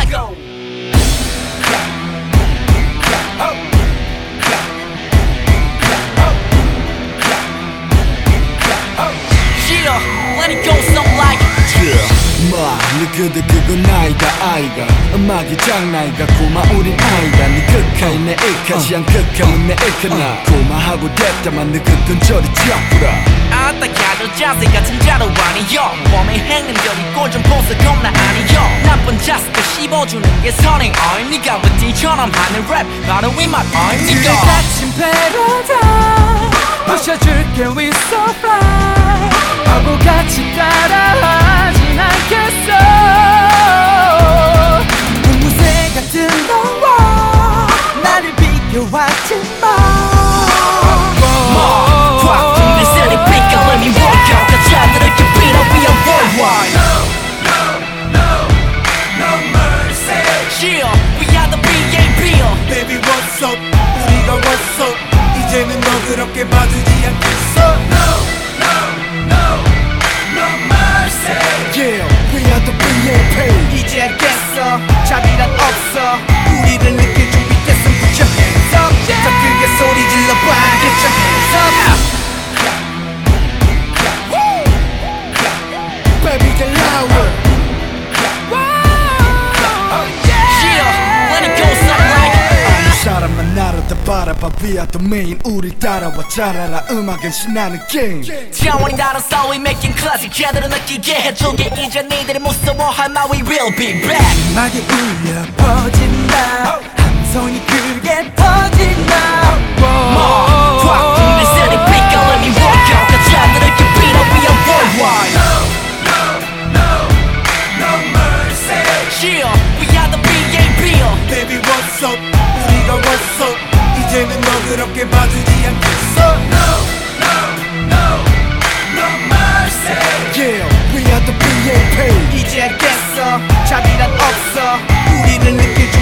Let it go something like 그대 그건 아이가 아이가 음악이 장난이가 고마 우린 아이가 네 극하이 내 일카지 안 극하면 내 일카나 고마하고 됐다만 네 그건 저리 쥐어풀어 아따 가져 자세 같은 자도 아니여 몸에 행운들이 꼴좀 보서 겁나 아니여 나쁜 자식들 씹어주는 게 선행 어이 니가 왜 D처럼 하는 랩 바로 이 맛 어이 니가 갇힌 패러다임 부셔줄게 we so fly 바보같이 따라하진 않겠어 앵무새 같은 너와 나를 비교하지 마 Let me walk out 가짜들을 깨비려 we are worldwide No mercy Yeah, we are the BAB Baby what's up 우리가 what's up 이제는 너 그렇게 봐주지 않겠어 No mercy Yeah, we are the BAP 이제 알겠어 자비란 없어 우리를 느낄 준비 됐음 put your hands up 더 크게 소리 질러봐 get your hands up Baby get louder Yeah, let it go something like 이 사람만 나를 다 바라봐 We are the main 우릴 따라와 잘 알아 음악은 신나는 게임 차원이 다른 soul we making classic 제대로 느끼게 해줄게 이제 니들이 무서워할 마 we will be back 음악이 울려 퍼진다 함성이 크게 터진다 Rock from the city pick up let me walk out 가짜들을 깨비려 we are worldwide No mercy Yeah, we are the BAB Baby what's up 우리가 what's up 이제는 너 그렇게 봐주지 않겠어 No mercy Yeah, we are the BAP 이제 알겠어 자비란 없어 우리를 느낄